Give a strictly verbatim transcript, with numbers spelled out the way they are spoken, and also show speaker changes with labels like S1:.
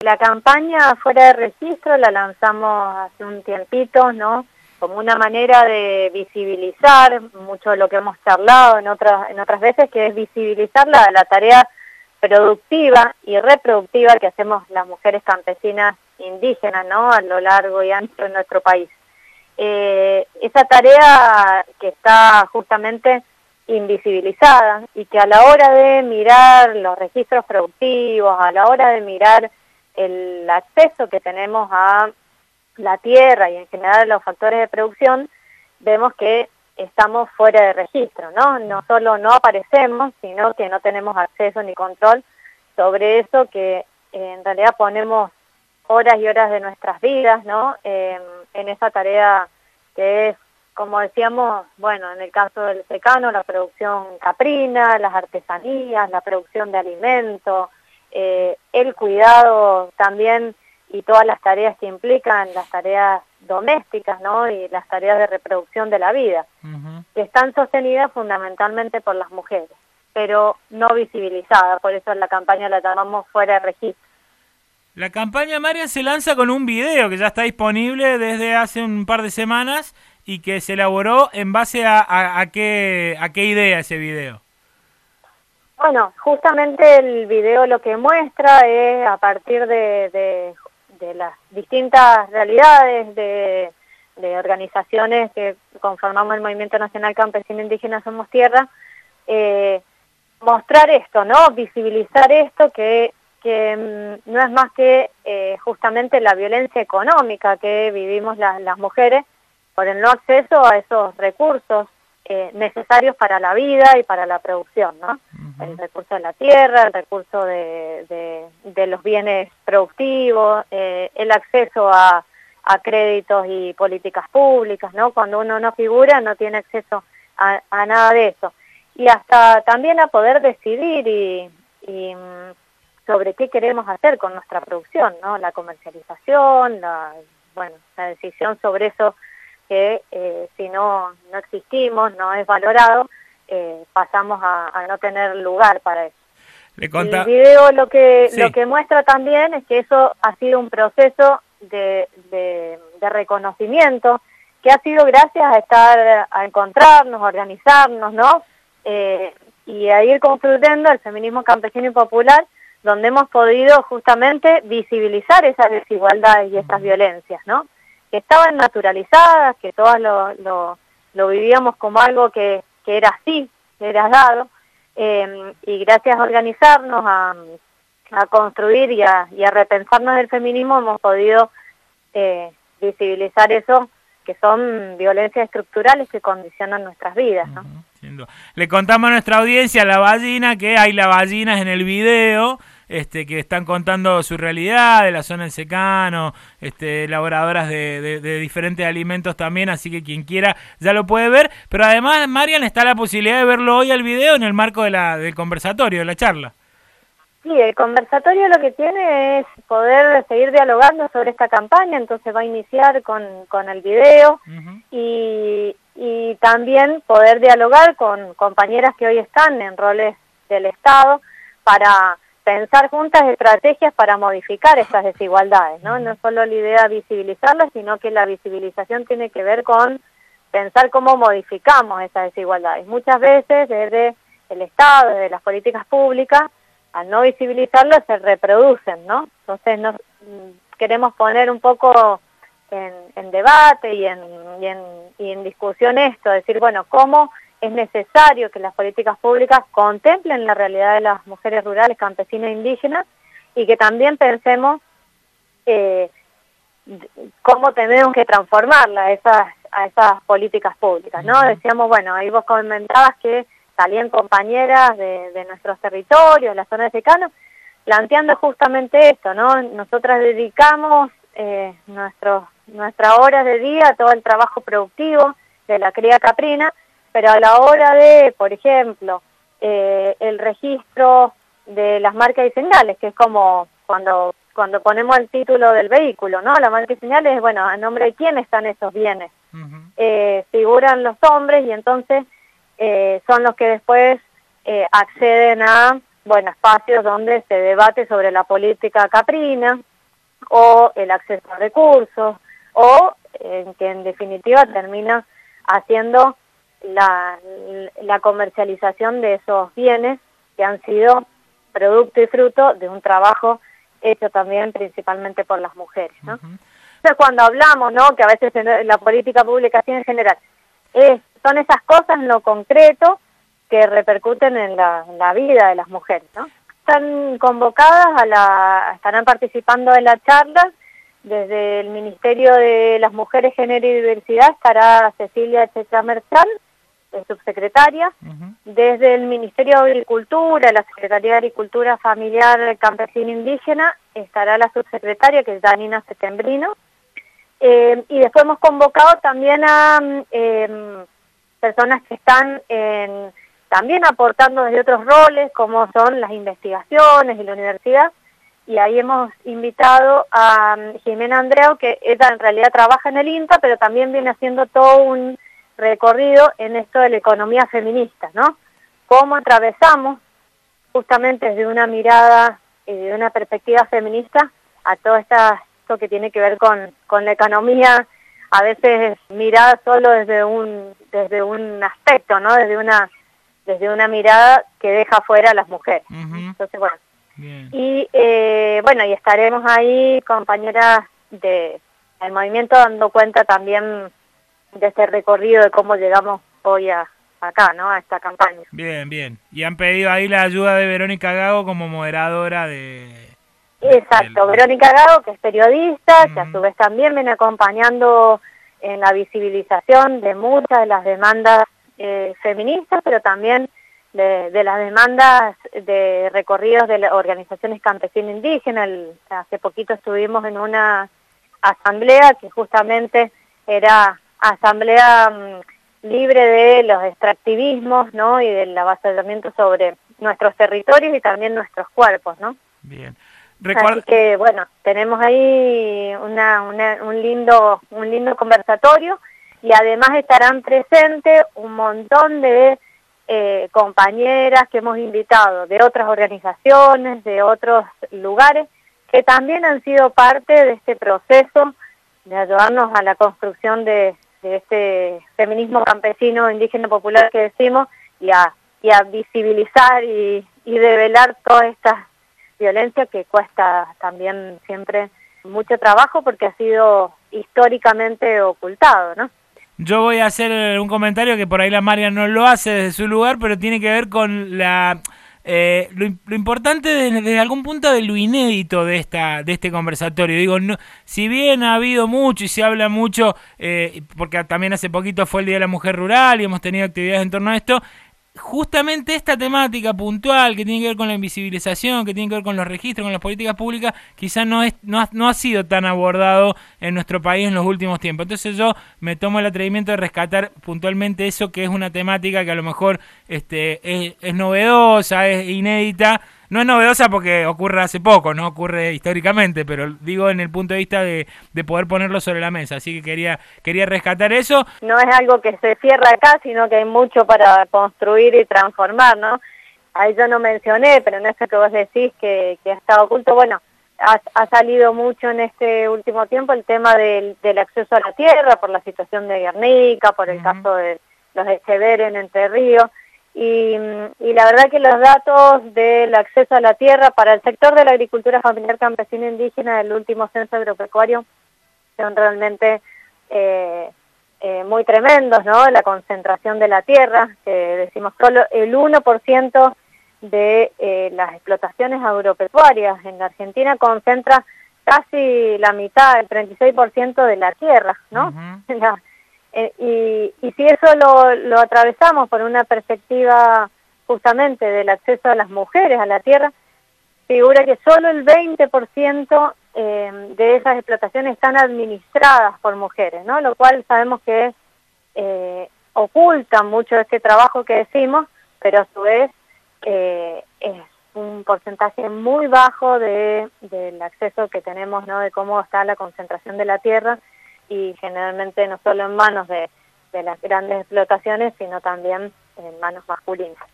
S1: La campaña Fuera de Registro la lanzamos hace un tiempito, ¿no? Como una manera de visibilizar mucho de lo que hemos charlado en otras, en otras veces, que es visibilizar la, la tarea productiva y reproductiva que hacemos las mujeres campesinas indígenas, ¿no? A lo largo y ancho de nuestro país. Eh, esa tarea que está justamente invisibilizada y que a la hora de mirar los registros productivos, a la hora de mirar el acceso que tenemos a la tierra y en general los factores de producción, vemos que estamos fuera de registro, ¿no? No solo no aparecemos, sino que no tenemos acceso ni control sobre eso, que eh, en realidad ponemos horas y horas de nuestras vidas, ¿no? Eh, en esa tarea que es, como decíamos, bueno, en el caso del secano, la producción caprina, las artesanías, la producción de alimentos, eh, el cuidado también y todas las tareas que implican las tareas domésticas, ¿no? Y las tareas de reproducción de la vida, uh-huh. que están sostenidas fundamentalmente por las mujeres, pero no visibilizadas, por eso en la campaña la llamamos Fuera de Registro.
S2: La campaña, Marian, se lanza con un video que ya está disponible desde hace un par de semanas y que se elaboró en base a, a, a, qué, a qué idea ese video.
S1: Bueno, justamente el video lo que muestra es a partir de, de, de las distintas realidades de, de organizaciones que conformamos el Movimiento Nacional Campesino Indígena Somos Tierra, eh, mostrar esto, ¿no? Visibilizar esto que, que mmm, no es más que eh, justamente la violencia económica que vivimos la, las mujeres por el no acceso a esos recursos Eh, necesarios para la vida y para la producción, ¿no? Uh-huh. El recurso de la tierra, el recurso de, de, de los bienes productivos, eh, el acceso a, a créditos y políticas públicas, ¿no? Cuando uno no figura no tiene acceso a, a nada de eso. Y hasta también a poder decidir y, y sobre qué queremos hacer con nuestra producción, ¿no? La comercialización, la, bueno, la decisión sobre eso que eh, si no, no existimos, no es valorado, eh, pasamos a, a no tener lugar para eso.
S2: Le conta...
S1: El video lo que,
S2: sí.
S1: lo que muestra también es que eso ha sido un proceso de, de, de reconocimiento, que ha sido gracias a estar, a encontrarnos, a organizarnos, ¿no? Eh, y a ir construyendo el feminismo campesino y popular, donde hemos podido justamente visibilizar esas desigualdades y esas violencias, ¿no? Que estaban naturalizadas, que todas lo, lo, lo vivíamos como algo que, que era así, que era dado, eh, y gracias a organizarnos, a, a construir y a, y a repensarnos el feminismo, hemos podido eh, visibilizar eso, que son violencias estructurales que condicionan nuestras vidas, ¿no?
S2: Uh-huh. Le contamos a nuestra audiencia, La Ballina, que hay lavallinas en el video, Este, que están contando su realidad de la zona del secano, este, elaboradoras de, de, de diferentes alimentos también, así que quien quiera ya lo puede ver, pero además, Marian, está la posibilidad de verlo hoy al video en el marco de la, del conversatorio, de la charla.
S1: Sí, el conversatorio lo que tiene es poder seguir dialogando sobre esta campaña, entonces va a iniciar con, con el video, uh-huh. y, y también poder dialogar con compañeras que hoy están en roles del Estado para pensar juntas estrategias para modificar estas desigualdades, ¿no? No es solo la idea de visibilizarlas, sino que la visibilización tiene que ver con pensar cómo modificamos esas desigualdades. Muchas veces desde el Estado, desde las políticas públicas, al no visibilizarlas se reproducen, ¿no? Entonces nos queremos poner un poco en, en debate y en, y, en, y en discusión esto, decir, bueno, cómo es necesario que las políticas públicas contemplen la realidad de las mujeres rurales, campesinas e indígenas, y que también pensemos eh, cómo tenemos que transformarla a esas, a esas políticas públicas, ¿no? Uh-huh. Decíamos, bueno, ahí vos comentabas que salían compañeras de, de nuestros territorios, la zona de secano, planteando justamente esto, ¿no? Nosotras dedicamos eh, nuestros, nuestras horas de día a todo el trabajo productivo de la cría caprina, pero a la hora de, por ejemplo, eh, el registro de las marcas y señales, que es como cuando cuando ponemos el título del vehículo, ¿no? La marca y señales es, bueno, a nombre de quién están esos bienes. Uh-huh. Eh, figuran los hombres y entonces eh, son los que después eh, acceden a, bueno, espacios donde se debate sobre la política caprina, o el acceso a recursos, o eh, que en definitiva termina haciendo la, la comercialización de esos bienes que han sido producto y fruto de un trabajo hecho también principalmente por las mujeres, ¿no? Uh-huh. Entonces cuando hablamos, ¿no?, que a veces en la política pública así en general, es, son esas cosas en lo concreto que repercuten en la, en la vida de las mujeres, ¿no? Están convocadas, a la, estarán participando en la charla. Desde el Ministerio de las Mujeres, Género y Diversidad estará Cecilia Checha Merchán, subsecretaria. Uh-huh. Desde el Ministerio de Agricultura, la Secretaría de Agricultura Familiar, Campesina e Indígena, estará la subsecretaria, que es Danina Setembrino. Eh, y después hemos convocado también a eh, personas que están en, también aportando desde otros roles, como son las investigaciones y la universidad. Y ahí hemos invitado a Jimena Andreu, que ella en realidad trabaja en el INTA, pero también viene haciendo todo un recorrido en esto de la economía feminista, ¿no? Cómo atravesamos justamente desde una mirada y de una perspectiva feminista a todo esta, esto que tiene que ver con, con la economía, a veces mirada solo desde un, desde un aspecto, ¿no? Desde una, desde una mirada que deja fuera a las mujeres. Uh-huh. Entonces, bueno. Bien. Y eh, bueno, y estaremos ahí, compañeras de, del movimiento, dando cuenta también de este recorrido de cómo llegamos hoy a, acá, ¿no?, a esta campaña.
S2: Bien, bien. Y han pedido ahí la ayuda de Verónica Gago como moderadora de...
S1: Exacto, del... Verónica Gago, que es periodista, uh-huh. que a su vez también viene acompañando en la visibilización de muchas de las demandas eh, feministas, pero también De, de las demandas de recorridos de las organizaciones campesinas indígenas. El, hace poquito estuvimos en una asamblea que justamente era asamblea um, libre de los extractivismos, ¿no?, y del avasallamiento sobre nuestros territorios y también nuestros cuerpos, ¿no?
S2: Bien.
S1: Recuerda... Así que, bueno, tenemos ahí una, una, un lindo un lindo conversatorio, y además estarán presentes un montón de Eh, compañeras que hemos invitado de otras organizaciones, de otros lugares, que también han sido parte de este proceso de ayudarnos a la construcción de, de este feminismo campesino, indígena, popular que decimos, y a, y a visibilizar y, y develar todas estas violencias que cuesta también siempre mucho trabajo porque ha sido históricamente ocultado, ¿no?
S2: Yo voy a hacer un comentario que por ahí la María no lo hace desde su lugar, pero tiene que ver con la eh, lo, lo importante desde de algún punto de lo inédito de esta de este conversatorio. Digo, no, si bien ha habido mucho y se habla mucho, eh, porque también hace poquito fue el Día de la Mujer Rural y hemos tenido actividades en torno a esto, justamente esta temática puntual que tiene que ver con la invisibilización, que tiene que ver con los registros, con las políticas públicas, quizás no es no ha, no ha sido tan abordado en nuestro país en los últimos tiempos. Entonces yo me tomo el atrevimiento de rescatar puntualmente eso, que es una temática que a lo mejor este es, es novedosa, es inédita. No es novedosa porque ocurre hace poco, no ocurre históricamente, pero digo en el punto de vista de, de poder ponerlo sobre la mesa. Así que quería quería rescatar eso.
S1: No es algo que se cierra acá, sino que hay mucho para construir y transformar, ¿no? Ahí yo no mencioné, pero en eso que vos decís que, que ha estado oculto, bueno, ha, ha salido mucho en este último tiempo el tema del, del acceso a la tierra, por la situación de Guernica, por el uh-huh. caso de los Echeverri en Entre Ríos. Y, y la verdad que los datos del acceso a la tierra para el sector de la agricultura familiar campesina indígena del último censo agropecuario son realmente eh, eh, muy tremendos, ¿no? La concentración de la tierra, que decimos solo el uno por ciento de eh, las explotaciones agropecuarias en la Argentina concentra casi la mitad, el treinta y seis por ciento de la tierra, ¿no? Uh-huh. la, Eh, y, y si eso lo, lo atravesamos por una perspectiva justamente del acceso a las mujeres a la tierra, figura que solo el veinte por ciento eh, de esas explotaciones están administradas por mujeres, ¿no? Lo cual sabemos que eh, oculta mucho de este trabajo que decimos, pero a su vez eh, es un porcentaje muy bajo de, del acceso que tenemos, ¿no? De cómo está la concentración de la tierra, y generalmente no solo en manos de, de las grandes explotaciones, sino también en manos masculinas.